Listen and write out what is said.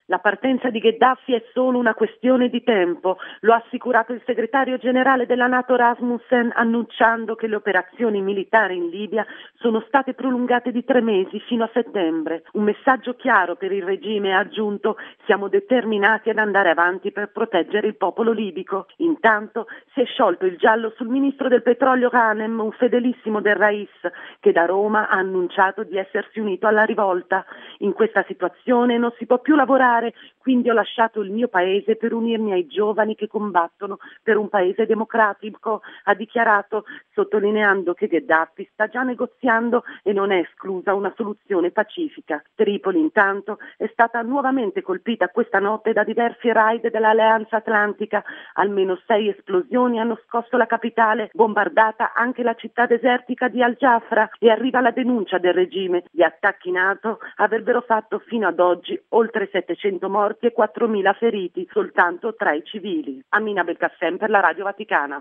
La partenza di Gheddafi è solo una questione di tempo, lo ha assicurato il segretario generale della NATO Rasmussen, annunciando che le operazioni militari in Libia sono state prolungate di 3 mesi fino a settembre. Un messaggio chiaro per il regime, ha aggiunto: siamo determinati ad andare avanti per proteggere il popolo libico. Intanto si è sciolto il giallo sul ministro del petrolio Ghanem, un fedelissimo del Rais, che da Roma ha annunciato di essersi unito alla rivolta. In questa situazione non si può più lavorare, quindi ho lasciato il mio paese per unirmi ai giovani che combattono per un paese democratico, ha dichiarato, sottolineando che Gheddafi sta già negoziando e non è esclusa una soluzione pacifica. Tripoli intanto è stata nuovamente colpita questa notte da diversi raid dell'Alleanza Atlantica, almeno 6 esplosioni hanno scosso la capitale, bombardata anche la città desertica di Al-Jafra, e arriva la denuncia del regime. Gli attacchi NATO avrebbero fatto fino ad oggi oltre 700 morti e 4.000 feriti soltanto tra i civili. Amina Belkacem per la Radio Vaticana.